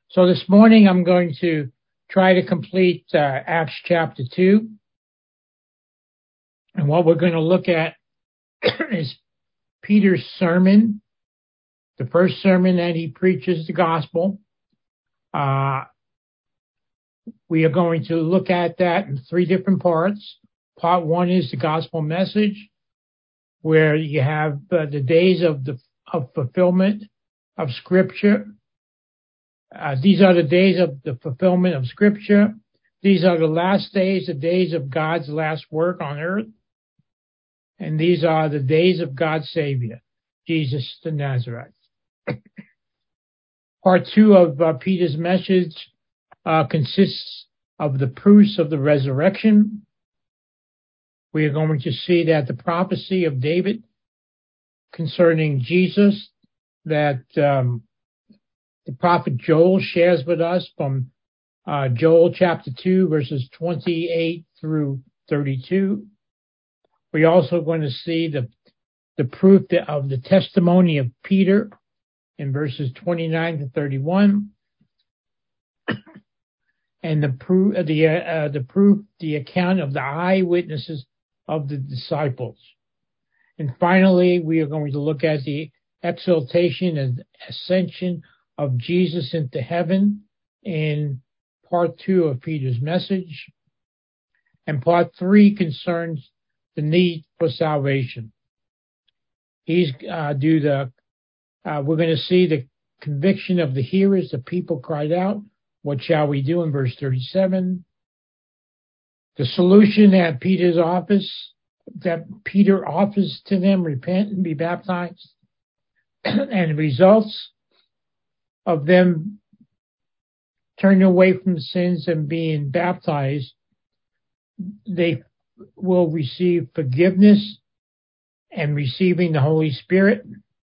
So this morning I'm going to try to complete Acts chapter 2. And what we're going to look at is Peter's sermon, the first sermon that he preaches the gospel. We are going to look at that in three different parts. Part one is the gospel message, where you have the days of fulfillment of Scripture. These are the days of the fulfillment of Scripture. These are the last days, the days of God's last work on earth. And these are the days of God's Savior, Jesus the Nazareth. Part two of Peter's message consists of the proofs of the resurrection. We are going to see that the prophecy of David concerning Jesus that the prophet Joel shares with us from Joel chapter 2, verses 28 through 32. We're also going to see the proof of the testimony of Peter in verses 29 to 31. And the account of the eyewitnesses of the disciples. And finally, we are going to look at the exaltation and ascension of Jesus into heaven in part two of Peter's message. And part three concerns the need for salvation. We're going to see the conviction of the hearers. The people cried out, "What shall we do?" in verse 37. The solution that Peter offers to them, repent and be baptized. And the results of them turning away from sins and being baptized, they will receive forgiveness and receiving the Holy Spirit.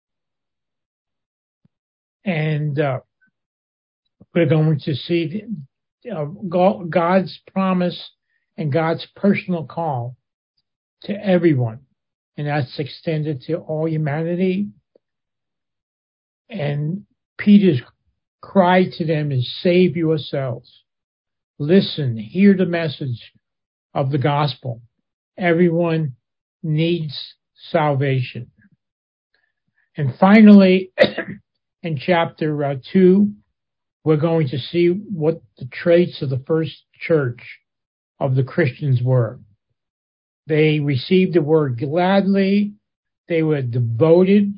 And we're going to see God's promise and God's personal call to everyone. And that's extended to all humanity. And Peter's cry to them is, save yourselves. Listen, hear the message of the gospel. Everyone needs salvation. And finally, in chapter 2, we're going to see what the traits of the first church of the Christians were. They received the word gladly. They were devoted.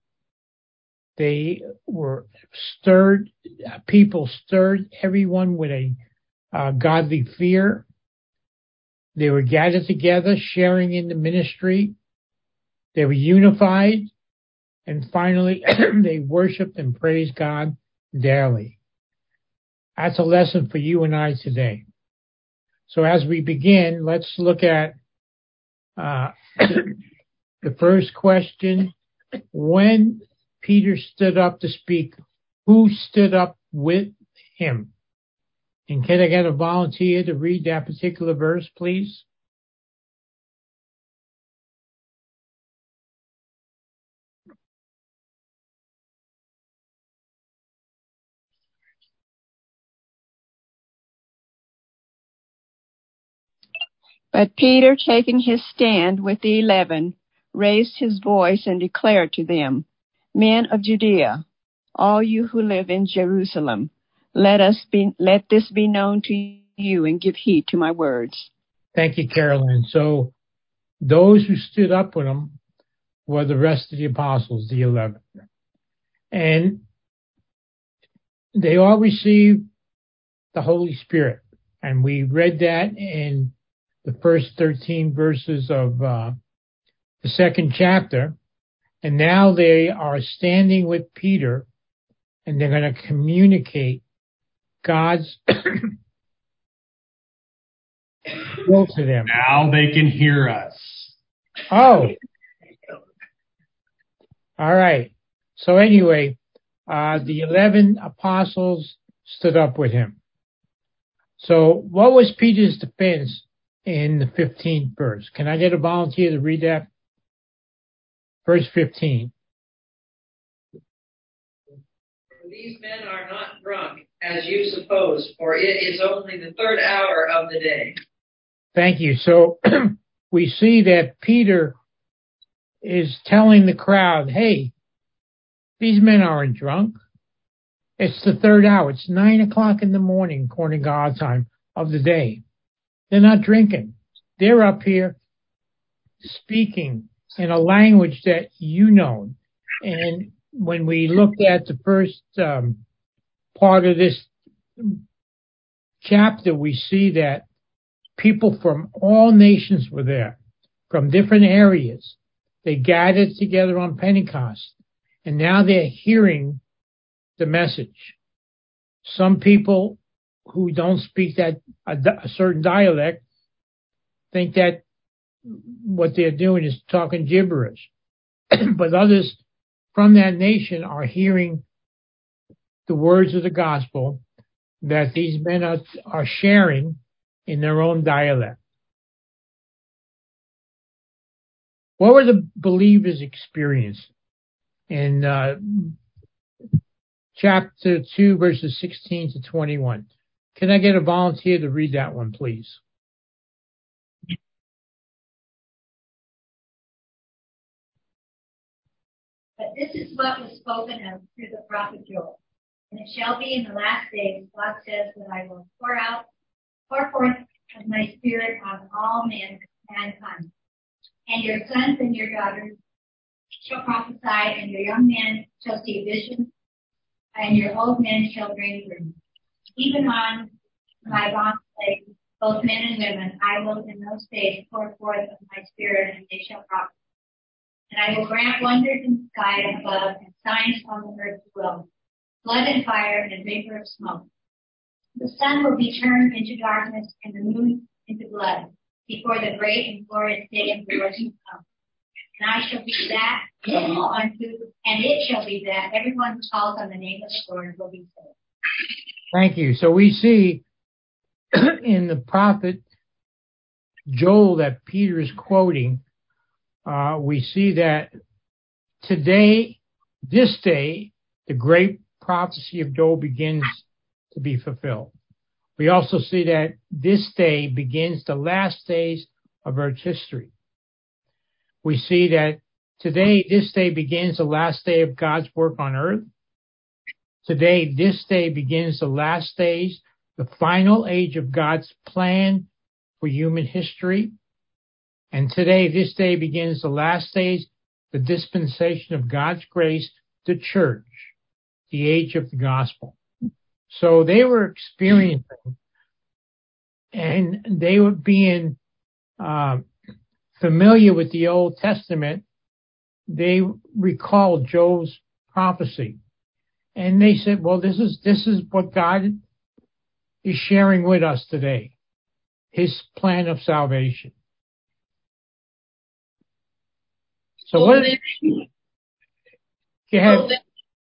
They were stirred. People stirred everyone with a godly fear. They were gathered together, sharing in the ministry. They were unified. And finally, they worshiped and praised God daily. That's a lesson for you and I today. So as we begin, let's look at the first question. When Peter stood up to speak, who stood up with him? And can I get a volunteer to read that particular verse, please? But Peter, taking his stand with the 11, raised his voice and declared to them, "Men of Judea, all you who live in Jerusalem, let this be known to you and give heed to my words." Thank you, Carolyn. So those who stood up with him were the rest of the apostles, the 11. And they all received the Holy Spirit. And we read that in the first 13 verses of the second chapter. And now they are standing with Peter, and they're going to communicate God's will to them. Now they can hear us. Oh. All right. So anyway, the 11 apostles stood up with him. So what was Peter's defense in the 15th verse? Can I get a volunteer to read that? Verse 15. these men are not drunk, as you suppose, for it is only the third hour of the day. Thank you. So we see that Peter is telling the crowd, hey, these men aren't drunk. It's the third hour. It's 9 o'clock in the morning, according to God's time of the day. They're not drinking. They're up here speaking in a language that you know. And when we looked at the first part of this chapter, we see that people from all nations were there, from different areas. They gathered together on Pentecost, and now they're hearing the message. Some people who don't speak that a certain dialect think that what they're doing is talking gibberish. But others from that nation are hearing the words of the gospel that these men are sharing in their own dialect. What were the believers experiencing? In chapter 2, verses 16 to 21. Can I get a volunteer to read that one, please? But this is what was spoken of through the prophet Joel. And it shall be in the last days, God says, that I will pour forth of my spirit on all mankind. And your sons and your daughters shall prophesy, and your young men shall see visions, and your old men shall dream dreams. Even on my bondslaves, both men and women, I will in those days pour forth of my spirit, and they shall prophesy. And I will grant wonders in the sky above, and signs on the earth below, blood and fire and vapor of smoke. The sun will be turned into darkness, and the moon into blood, before the great and glorious day of the Lord shall come. And I shall be that and it shall be that everyone who calls on the name of the Lord will be saved. Thank you. So we see in the prophet Joel that Peter is quoting, we see that today, this day, the great prophecy of Joel begins to be fulfilled. We also see that this day begins the last days of Earth's history. We see that today, this day begins the last day of God's work on earth. Today, this day begins the last days, the final age of God's plan for human history. And today, this day begins the last days, the dispensation of God's grace, the church, the age of the gospel. So they were experiencing, and they were being familiar with the Old Testament. They recalled Joel's prophecy, and they said, well, this is what God is sharing with us today, his plan of salvation. So go ahead.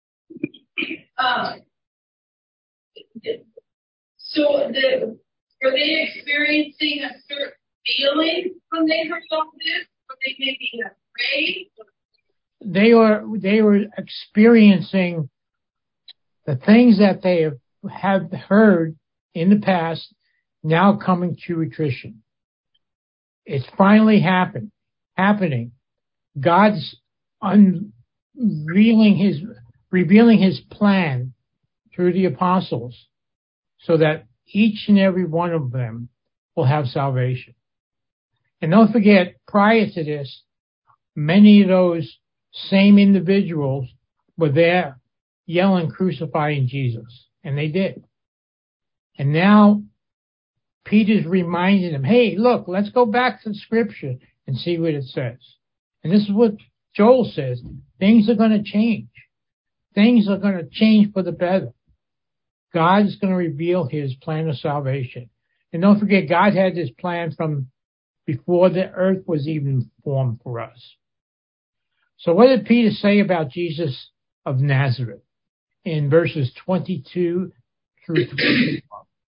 Were they experiencing a certain feeling when they heard all this? Were they maybe afraid? They were experiencing the things that they have heard in the past now coming to fruition. It's finally happening. God's revealing his plan through the apostles so that each and every one of them will have salvation. And don't forget, prior to this, many of those same individuals were there yelling, crucifying Jesus. And they did. And now Peter's reminding them, hey, look, let's go back to the scripture and see what it says. And this is what Joel says. Things are going to change. Things are going to change for the better. God is going to reveal his plan of salvation. And don't forget, God had this plan from before the earth was even formed for us. So what did Peter say about Jesus of Nazareth in verses 22 through 24?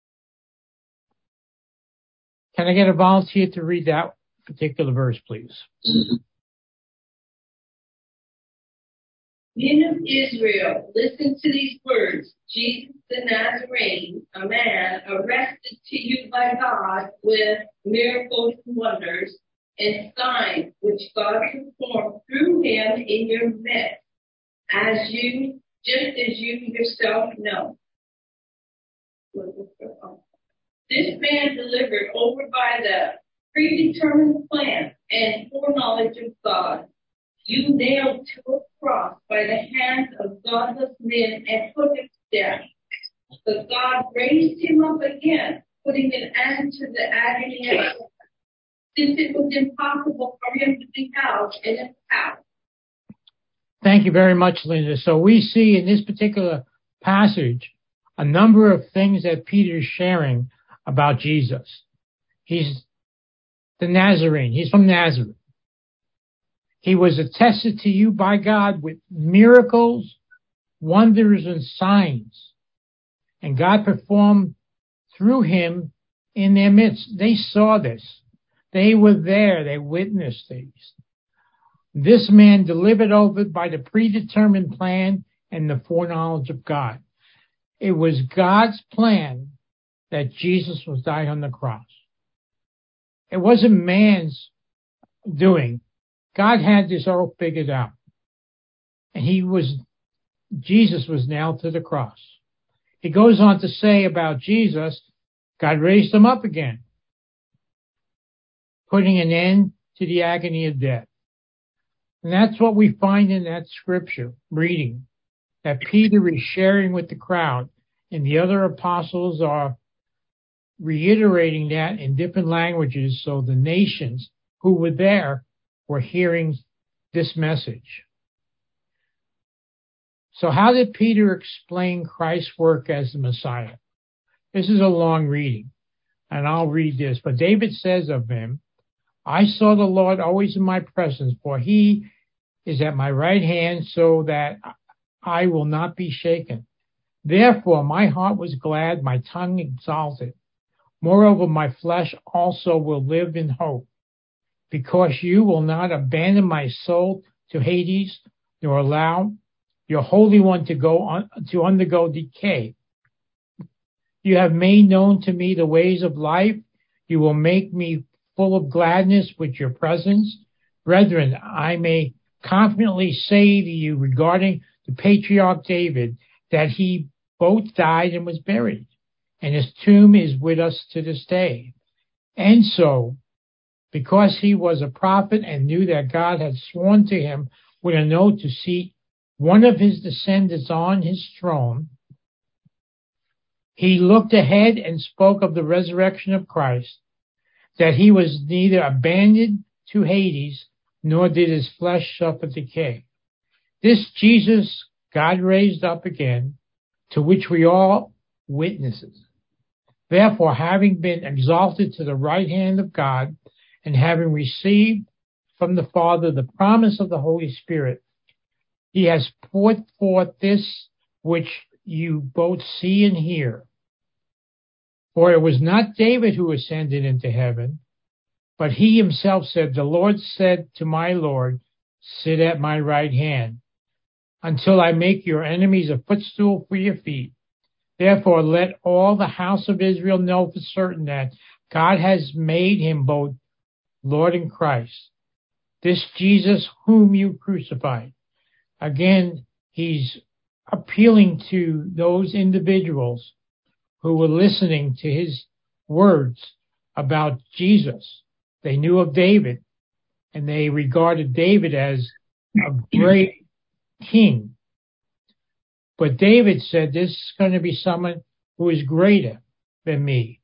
Can I get a volunteer to read that particular verse, please? Men of Israel, listen to these words. Jesus the Nazarene, a man arrested to you by God with miracles and wonders and signs which God performed through him in your midst, just as you yourself know. This man delivered over by the predetermined plan and foreknowledge of God, you nailed to a cross by the hands of godless men and put him to death. But God raised him up again, putting an end to the agony of death, since it was impossible for him to be held in his house. Thank you very much, Linda. So we see in this particular passage a number of things that Peter is sharing about Jesus. He's the Nazarene. He's from Nazareth. He was attested to you by God with miracles, wonders, and signs. And God performed through him in their midst. They saw this. They were there. They witnessed these. This man delivered over by the predetermined plan and the foreknowledge of God. It was God's plan that Jesus was died on the cross. It wasn't man's doing. God had this all figured out. And Jesus was nailed to the cross. He goes on to say about Jesus, God raised him up again, putting an end to the agony of death. And that's what we find in that scripture reading, that Peter is sharing with the crowd, and the other apostles are reiterating that in different languages, so the nations who were there were hearing this message. So how did Peter explain Christ's work as the Messiah? This is a long reading, and I'll read this. But David says of him, I saw the Lord always in my presence, for he is at my right hand, so that I will not be shaken. Therefore my heart was glad, my tongue exalted. Moreover, my flesh also will live in hope, because you will not abandon my soul to Hades, nor allow your Holy One to undergo decay. You have made known to me the ways of life. You will make me full of gladness with your presence. Brethren, I may confidently say to you regarding the patriarch David that he both died and was buried, and his tomb is with us to this day. And so, because he was a prophet and knew that God had sworn to him with an oath to seat one of his descendants on his throne, he looked ahead and spoke of the resurrection of Christ, that he was neither abandoned to Hades, nor did his flesh suffer decay. This Jesus God raised up again, to which we all witnesses. Therefore, having been exalted to the right hand of God, and having received from the Father the promise of the Holy Spirit, he has put forth this which you both see and hear. For it was not David who ascended into heaven, but he himself said, the Lord said to my Lord, sit at my right hand, until I make your enemies a footstool for your feet. Therefore let all the house of Israel know for certain that God has made him both Lord and Christ, this Jesus whom you crucified. Again, he's appealing to those individuals who were listening to his words about Jesus. They knew of David, and they regarded David as a great king. But David said, this is going to be someone who is greater than me.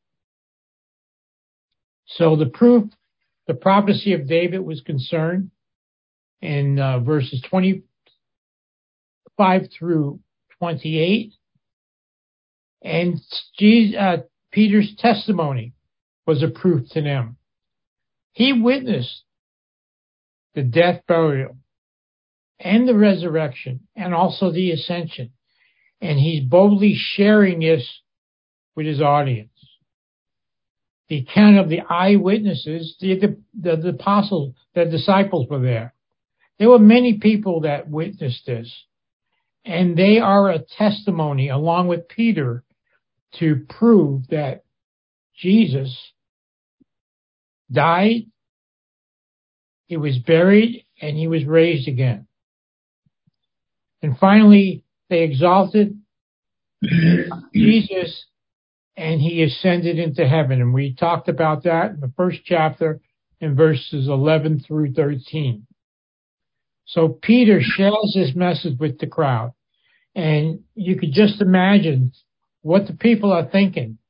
So the prophecy of David was concerned in verses 25 through 28. And Peter's testimony was a proof to them. He witnessed the death, burial, and the resurrection, and also the ascension. And he's boldly sharing this with his audience. The account of the eyewitnesses, the apostles, the disciples were there. There were many people that witnessed this, and they are a testimony, along with Peter, to prove that Jesus died, he was buried, and he was raised again. And finally, they exalted Jesus, and he ascended into heaven. And we talked about that in the first chapter in verses 11 through 13. So Peter shares this message with the crowd. And you could just imagine what the people are thinking.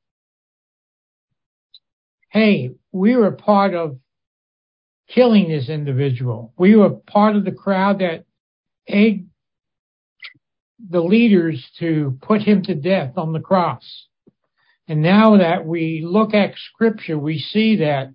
Hey, we were part of killing this individual. We were part of the crowd that egged the leaders to put him to death on the cross. And now that we look at Scripture, we see that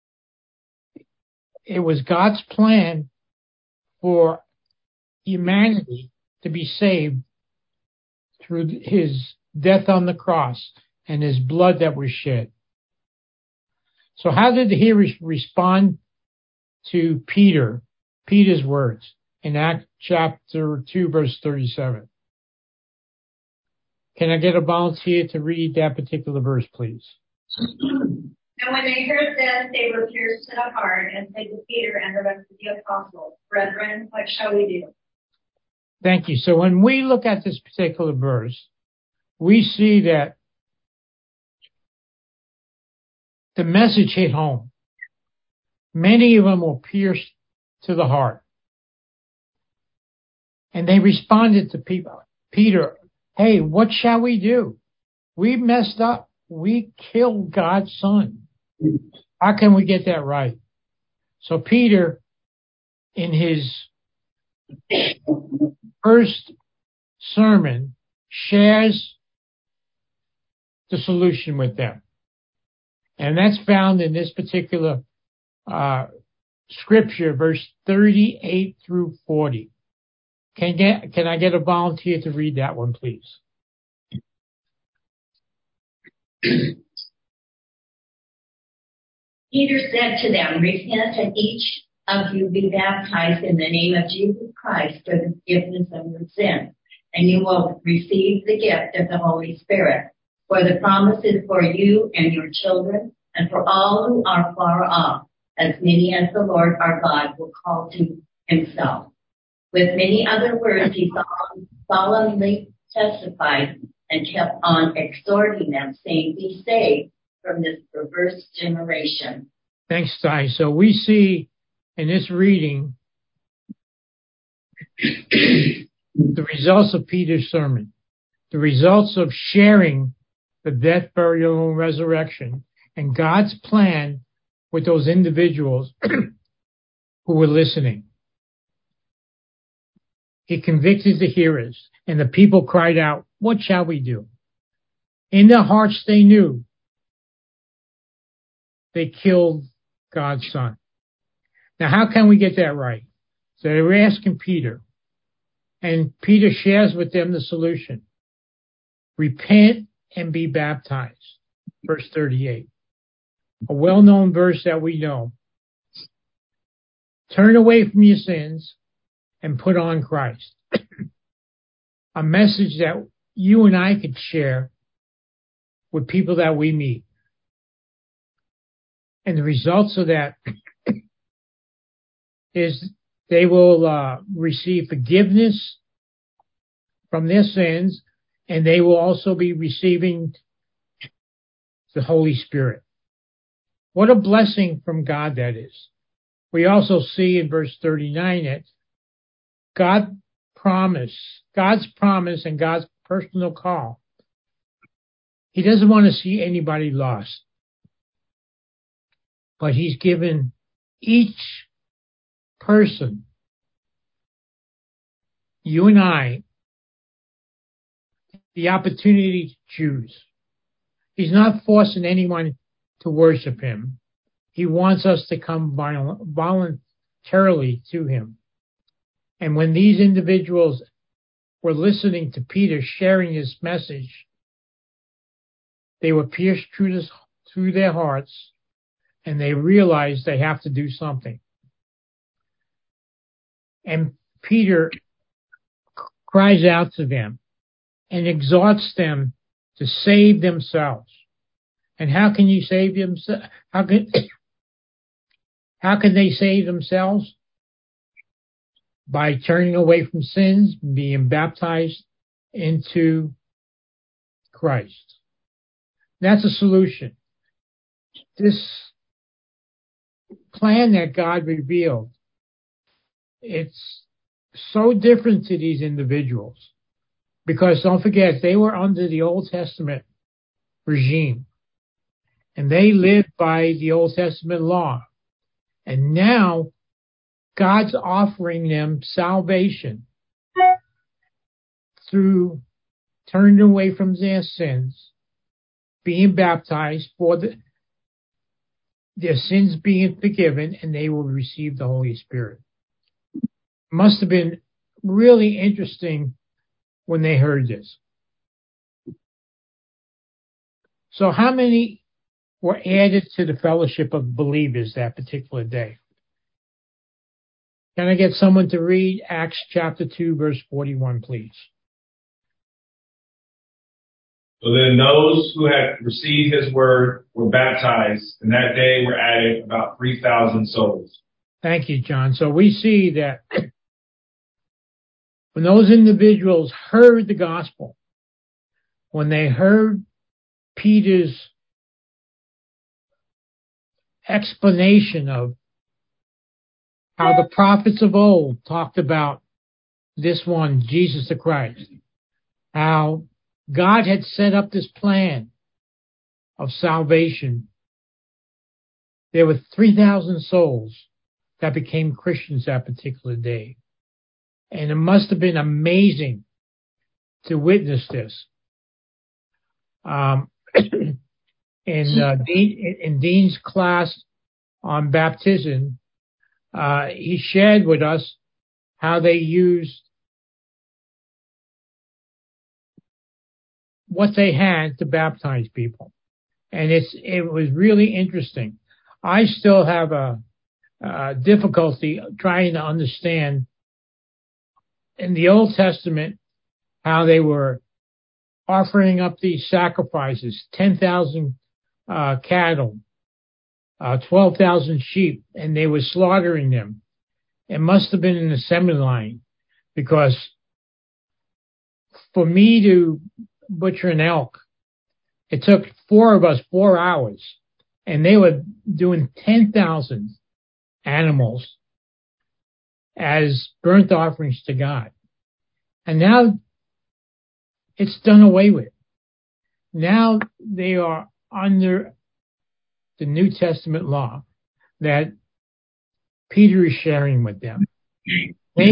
it was God's plan for humanity to be saved through his death on the cross and his blood that was shed. So how did the hearers respond to Peter's words in Acts chapter 2, verse 37? Can I get a volunteer to read that particular verse, please? And when they heard this, they were pierced to the heart and said to Peter and the rest of the apostles, Brethren, what shall we do? Thank you. So when we look at this particular verse, we see that the message hit home. Many of them were pierced to the heart. And they responded to Peter, hey, what shall we do? We messed up. We killed God's son. How can we get that right? So Peter, in his first sermon, shares the solution with them. And that's found in this particular scripture, verse 38 through 40. Can I get a volunteer to read that one, please? Peter said to them, Repent and each of you be baptized in the name of Jesus Christ for the forgiveness of your sins, and you will receive the gift of the Holy Spirit. For the promise is for you and your children, and for all who are far off, as many as the Lord our God will call to himself. With many other words, he solemnly testified and kept on exhorting them, saying, Be saved from this perverse generation. Thanks, Ty. So we see in this reading the results of Peter's sermon, the results of sharing the death, burial, and resurrection, and God's plan with those individuals who were listening. He convicted the hearers, and the people cried out, What shall we do? In their hearts they knew they killed God's son. Now, how can we get that right? So they were asking Peter, and Peter shares with them the solution. Repent and be baptized. Verse 38. A well-known verse that we know. Turn away from your sins and put on Christ. A message that you and I could share with people that we meet. And the results of that is they will receive forgiveness from their sins, and they will also be receiving the Holy Spirit. What a blessing from God that is. We also see in verse 39 that God's promise and God's personal call. He doesn't want to see anybody lost. But he's given each person, you and I, the opportunity to choose. He's not forcing anyone to worship him. He wants us to come voluntarily to him. And when these individuals were listening to Peter sharing his message, they were pierced through their hearts, and they realized they have to do something. And Peter cries out to them and exhorts them to save themselves. And how can you save themselves? How can they save themselves? By turning away from sins, being baptized into Christ. That's a solution. This plan that God revealed, it's so different to these individuals. Because don't forget, they were under the Old Testament regime. And they lived by the Old Testament law. And now, God's offering them salvation through turning away from their sins, being baptized for their sins being forgiven, and they will receive the Holy Spirit. Must have been really interesting when they heard this. So how many were added to the fellowship of believers that particular day? Can I get someone to read Acts chapter 2, verse 41, please? So then those who had received his word were baptized, and that day were added about 3,000 souls. Thank you, John. So we see that when those individuals heard the gospel, when they heard Peter's explanation of how the prophets of old talked about this one, Jesus the Christ, how God had set up this plan of salvation. There were 3,000 souls that became Christians that particular day. And it must have been amazing to witness this. In Dean's class on baptism, he shared with us how they used what they had to baptize people. And it was really interesting. I still have a difficulty trying to understand in the Old Testament how they were offering up these sacrifices, 10,000 cattle, 12,000 sheep, and they were slaughtering them. It must have been an assembly line, because for me to butcher an elk, it took 4 of us 4 hours, and they were doing 10,000 animals as burnt offerings to God. And now it's done away with. Now they are under the New Testament law that Peter is sharing with them. They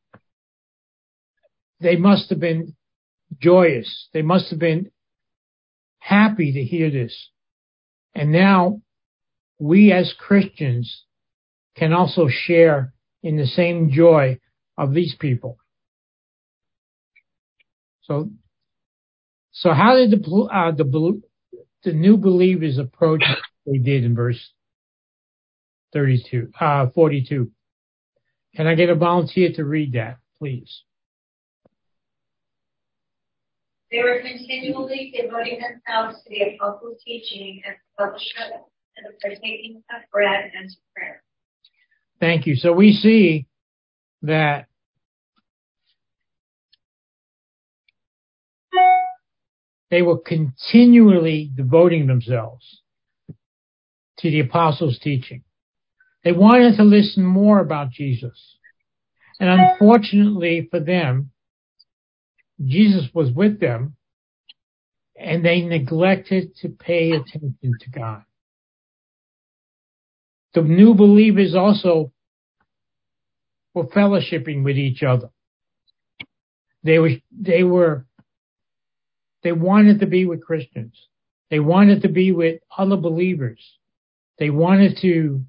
must have been joyous. They must have been happy to hear this. And now we as Christians can also share in the same joy of these people. So how did the new believers approach what they did in verse 42? Can I get a volunteer to read that, please? They were continually devoting themselves to the apostles' teaching and fellowship and the partaking of bread and to prayer. Thank you. So we see that they were continually devoting themselves to the apostles' teaching. They wanted to listen more about Jesus. And unfortunately for them, Jesus was with them, and they neglected to pay attention to God. The new believers also were fellowshipping with each other. They wanted to be with Christians. They wanted to be with other believers. They wanted to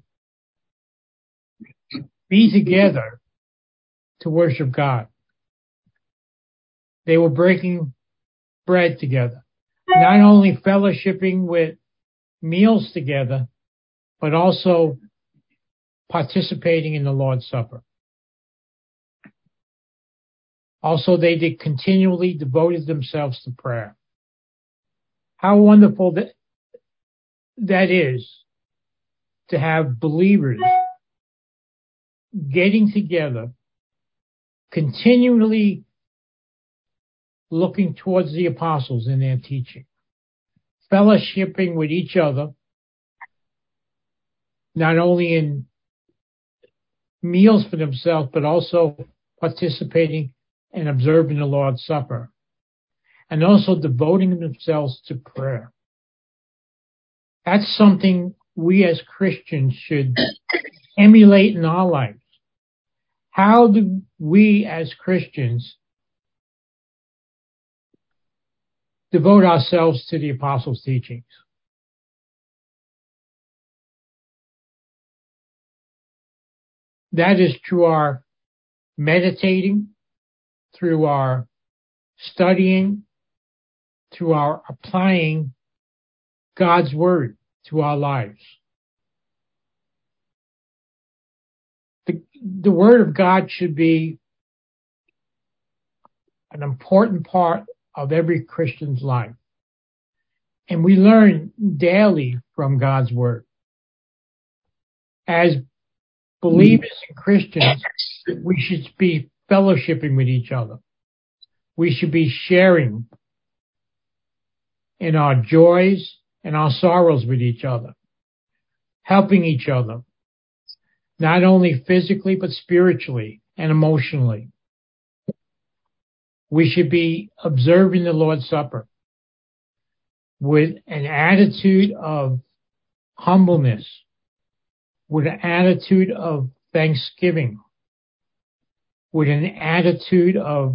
be together to worship God. They were breaking bread together, not only fellowshipping with meals together, but also participating in the Lord's Supper. Also, they did continually devoted themselves to prayer. How wonderful that is to have believers getting together, continually looking towards the apostles in their teaching, fellowshipping with each other, not only in meals for themselves, but also participating and observing the Lord's Supper, and also devoting themselves to prayer. That's something we as Christians should emulate in our lives. How do we as Christians devote ourselves to the apostles' teachings? That is through our meditating, through our studying, through our applying God's word to our lives. The word of God should be an important part of every Christian's life. And we learn daily from God's word. As believers and Christians, we should be fellowshipping with each other. We should be sharing in our joys and our sorrows with each other, helping each other, not only physically, but spiritually and emotionally. We should be observing the Lord's Supper with an attitude of humbleness, with an attitude of thanksgiving, with an attitude of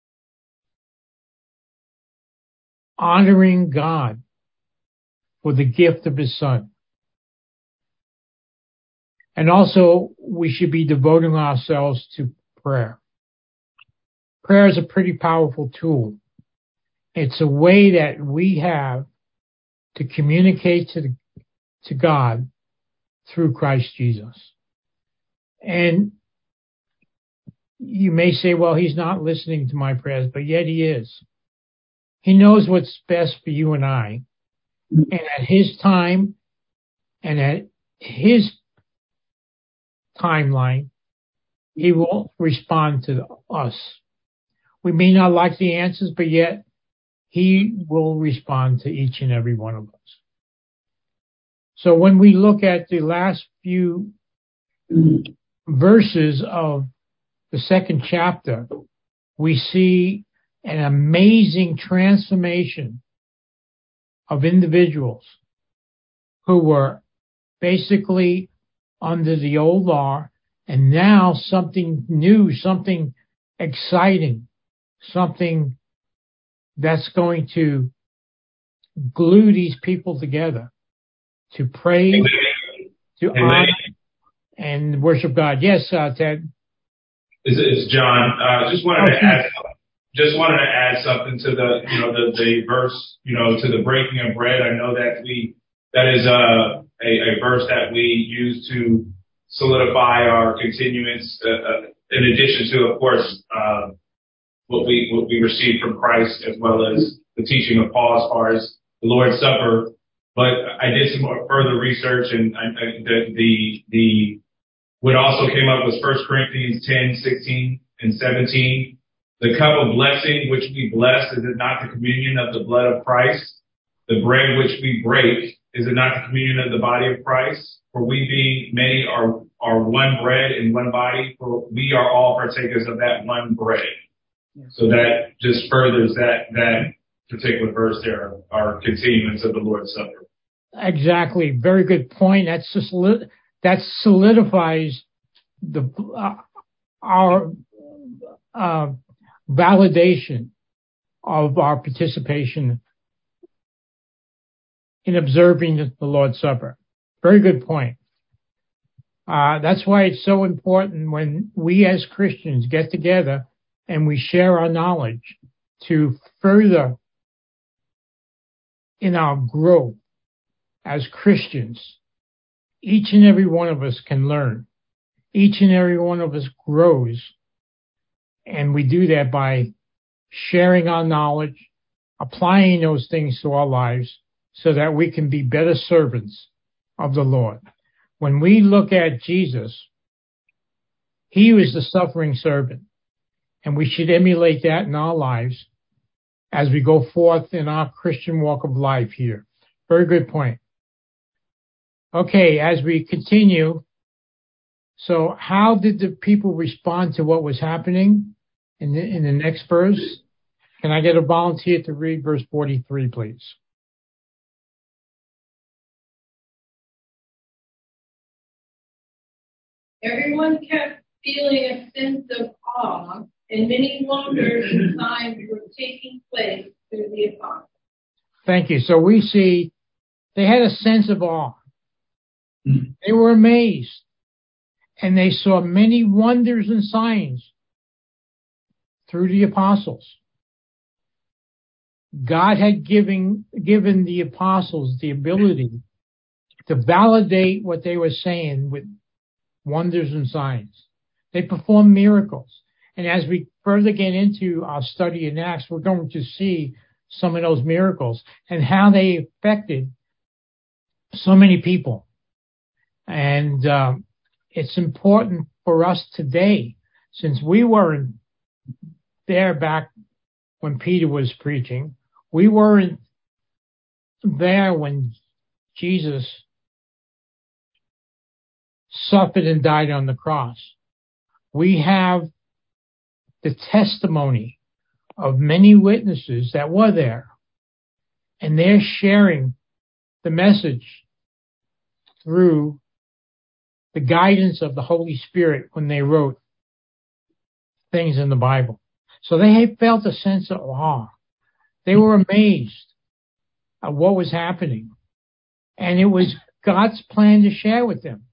honoring God for the gift of His Son. And also, we should be devoting ourselves to prayer. Prayer is a pretty powerful tool. It's a way that we have to communicate to God through Christ Jesus. And you may say, well, He's not listening to my prayers, but yet He is. He knows what's best for you and I. And at His time and at His timeline, He will respond to us. We may not like the answers, but yet He will respond to each and every one of us. So when we look at the last few verses of the second chapter, we see an amazing transformation of individuals who were basically under the old law, and now something new, something exciting, something that's going to glue these people together to praise, to honor, and worship God. Yes, Ted. It's John. Just wanted to add something to the verse, to the breaking of bread. I know that is a verse that we use to solidify our continuance, in addition to, of course, what we received from Christ, as well as the teaching of Paul as far as the Lord's Supper. But I did some more further research, and what also came up was 1 Corinthians 10, 16, and 17. The cup of blessing which we bless, is it not the communion of the blood of Christ? The bread which we break, is it not the communion of the body of Christ? For we being many are one bread and one body, for we are all partakers of that one bread. Yes. So that just furthers that particular verse there, our continuance of the Lord's Supper. Exactly. Very good point. That solidifies our validation of our participation in observing the Lord's Supper. Very good point. That's why it's so important when we as Christians get together and we share our knowledge to further in our growth as Christians. Each and every one of us can learn. Each and every one of us grows And we do that by sharing our knowledge, applying those things to our lives so that we can be better servants of the Lord. When we look at Jesus, he was the suffering servant, and we should emulate that in our lives as we go forth in our Christian walk of life here. Very good point. Okay, as we continue, so how did the people respond to what was happening in the next verse? Can I get a volunteer to read verse 43, please? Everyone kept feeling a sense of awe, and many wonders and signs were taking place through the apostles. Thank you. So we see they had a sense of awe. They were amazed, and they saw many wonders and signs through the apostles. God had given the apostles the ability to validate what they were saying with wonders and signs. They performed miracles. And as we further get into our study in Acts, we're going to see some of those miracles and how they affected so many people. And it's important for us today, since we weren't there back when Peter was preaching. We weren't there when Jesus suffered and died on the cross. We have the testimony of many witnesses that were there, and they're sharing the message through the guidance of the Holy Spirit when they wrote things in the Bible. So they had felt a sense of awe. They were amazed at what was happening, and it was God's plan to share with them.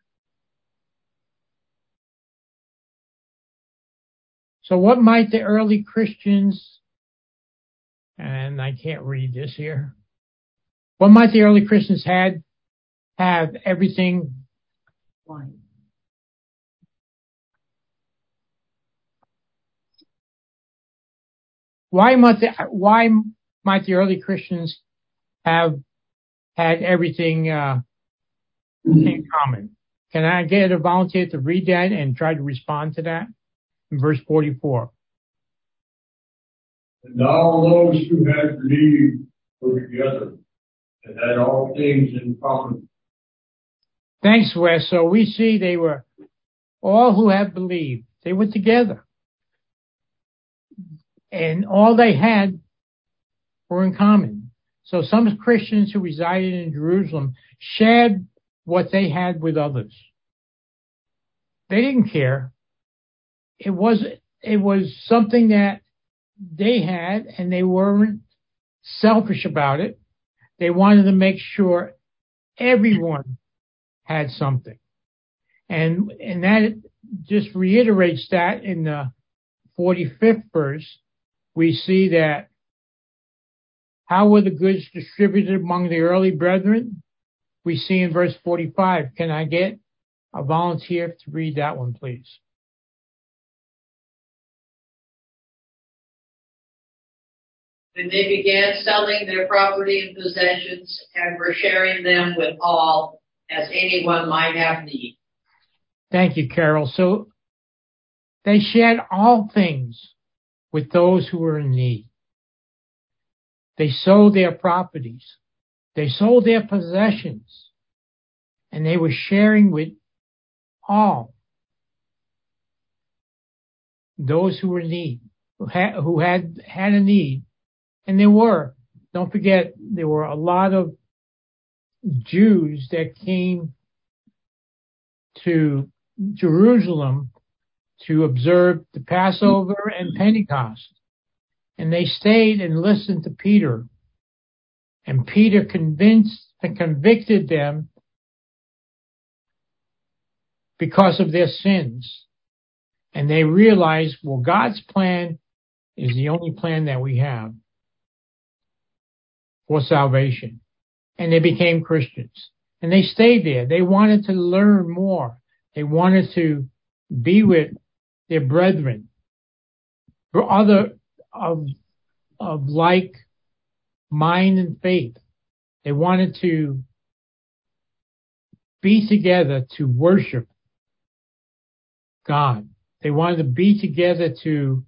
So what might the early Christians, and I can't read this here, what might the early Christians have everything? Why might the early Christians have had everything in common? Can I get a volunteer to read that and try to respond to that? In verse 44. And all those who had believed were together and had all things in common. Thanks, Wes. So we see they were all who had believed. They were together. And all they had were in common. So some Christians who resided in Jerusalem shared what they had with others. They didn't care. It was something that they had, and they weren't selfish about it. They wanted to make sure everyone had something. And that just reiterates that in the 45th verse. We see that how were the goods distributed among the early brethren? We see in verse 45. Can I get a volunteer to read that one, please? And they began selling their property and possessions and were sharing them with all as anyone might have need. Thank you, Carol. So they shared all things with those who were in need. They sold their properties. They sold their possessions. And they were sharing with all those who were in need, who had a need. And don't forget, there were a lot of Jews that came to Jerusalem to observe the Passover and Pentecost. And they stayed and listened to Peter. And Peter convinced and convicted them because of their sins. And they realized, well, God's plan is the only plan that we have for salvation. And they became Christians. And they stayed there. They wanted to learn more. They wanted to be with their brethren. other of like mind and faith. They wanted to be together to worship God. They wanted to be together to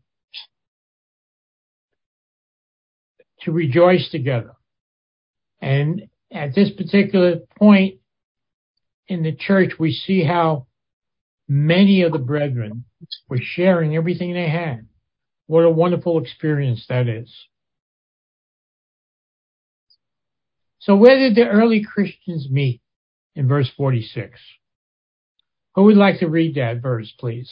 rejoice together. And at this particular point in the church, we see how many of the brethren were sharing everything they had. What a wonderful experience that is. So where did the early Christians meet in verse 46? Who would like to read that verse, please?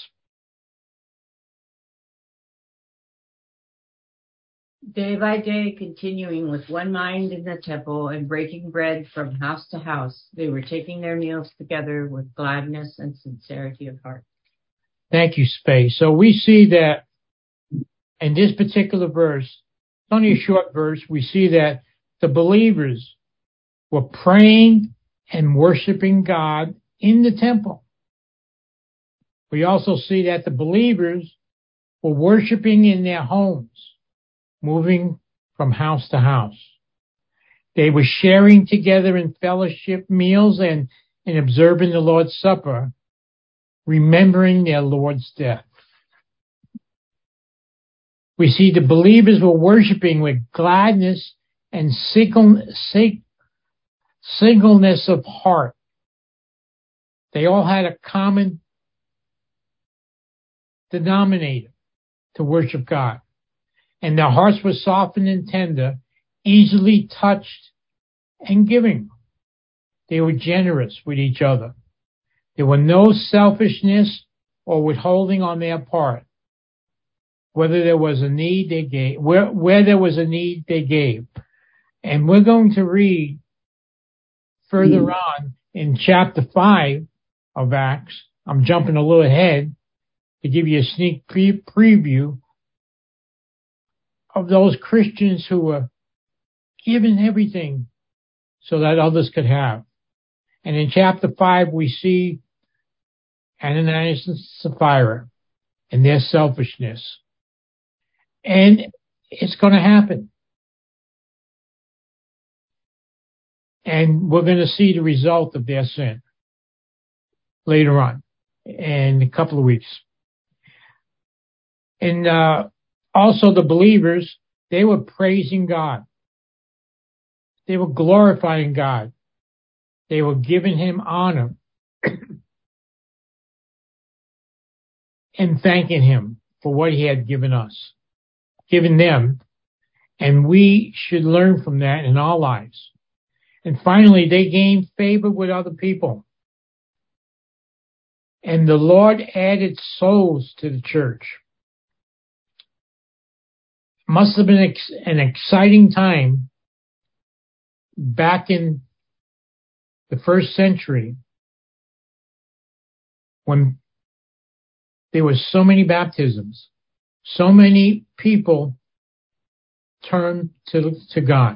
Day by day, continuing with one mind in the temple and breaking bread from house to house, they were taking their meals together with gladness and sincerity of heart. Thank you, Space. So we see that in this particular verse, it's only a short verse, we see that the believers were praying and worshiping God in the temple. We also see that the believers were worshiping in their homes, moving from house to house. They were sharing together in fellowship meals and observing the Lord's Supper, remembering their Lord's death. We see the believers were worshiping with gladness and singleness of heart. They all had a common denominator to worship God. And their hearts were softened and tender, easily touched and giving. They were generous with each other. There were no selfishness or withholding on their part. Whether there was a need, they gave. Where there was a need, they gave. And we're going to read further on in chapter 5 of Acts. I'm jumping a little ahead to give you a sneak preview of those Christians who were given everything so that others could have. And in chapter 5, we see Ananias and Sapphira and their selfishness. And it's going to happen. And we're going to see the result of their sin later on in a couple of weeks. And also the believers, they were praising God. They were glorifying God. They were giving him honor and thanking him for what he had given us, given them. And we should learn from that in our lives. And finally, they gained favor with other people. And the Lord added souls to the church. Must have been an exciting time back in the first century when there were so many baptisms, so many people turned to God.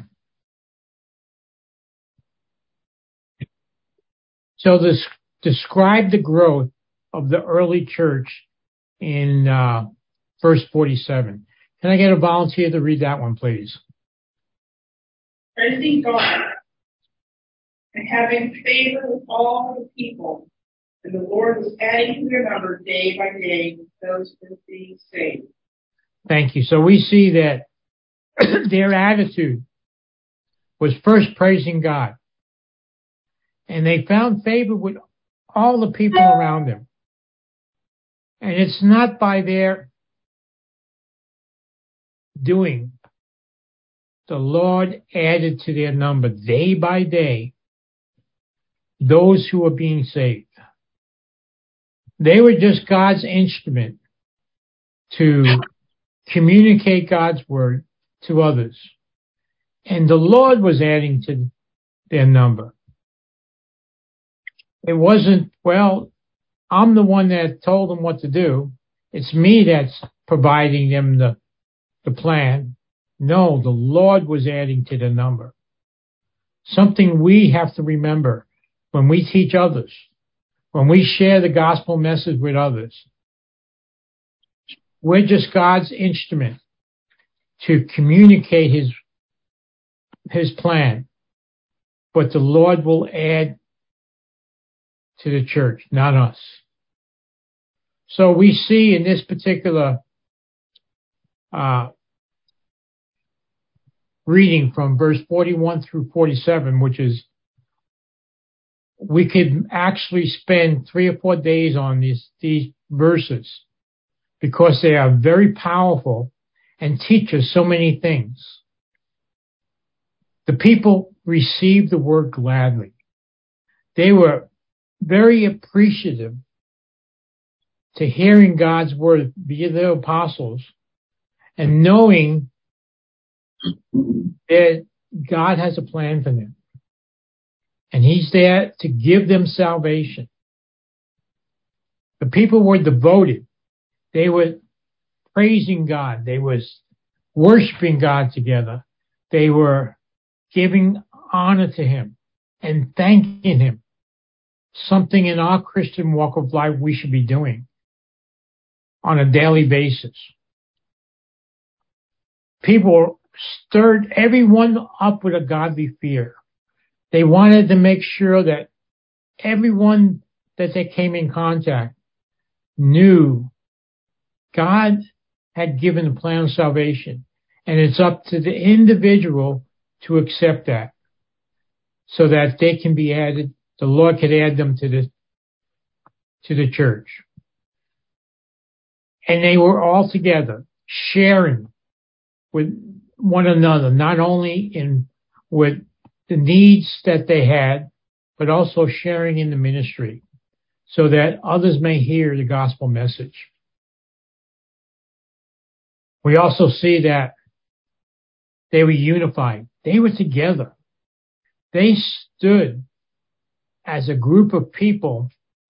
So this describe the growth of the early church in verse 47. Can I get a volunteer to read that one, please? Praising God and having favor with all the people. And the Lord was adding to their number day by day those who were being saved. Thank you. So we see that their attitude was first praising God. And they found favor with all the people around them. And it's not by their doing. The Lord added to their number day by day those who were being saved. They were just God's instrument to communicate God's word to others. And the Lord was adding to their number. It wasn't, well, I'm the one that told them what to do. It's me that's providing them the plan. No, the Lord was adding to the number. Something we have to remember when we teach others, when we share the gospel message with others. We're just God's instrument to communicate his plan. But the Lord will add to the church, not us. So we see in this particular reading from verse 41 through 47, which is, we could actually spend 3 or 4 days on these verses because they are very powerful and teach us so many things. The people received the word gladly. They were very appreciative to hearing God's word via the apostles and knowing that God has a plan for them. And he's there to give them salvation. The people were devoted. They were praising God. They were worshiping God together. They were giving honor to him and thanking him. Something in our Christian walk of life we should be doing on a daily basis. People stirred everyone up with a godly fear. They wanted to make sure that everyone that they came in contact knew God had given a plan of salvation, and it's up to the individual to accept that so that they can be added, the Lord could add them to the church. And they were all together sharing with one another, not only with the needs that they had, but also sharing in the ministry so that others may hear the gospel message. We also see that they were unified. They were together. They stood as a group of people,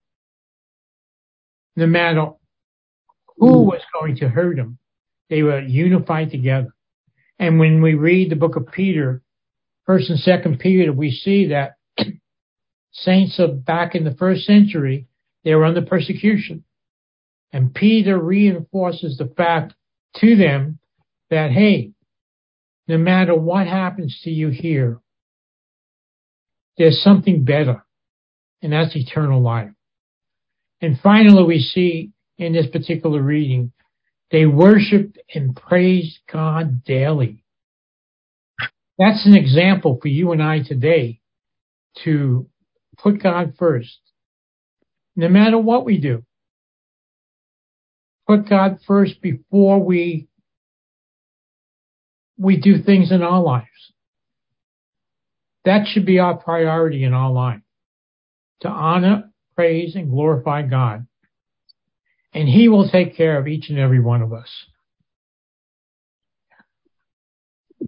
no matter who was going to hurt them. They were unified together. And when we read the book of Peter, 1st and 2nd Peter, we see that saints of back in the 1st century, they were under persecution. And Peter reinforces the fact to them that, hey, no matter what happens to you here, there's something better, and that's eternal life. And finally, we see in this particular reading, they worshiped and praised God daily. That's an example for you and I today to put God first. No matter what we do, put God first before we do things in our lives. That should be our priority in our life, to honor, praise, and glorify God. And he will take care of each and every one of us.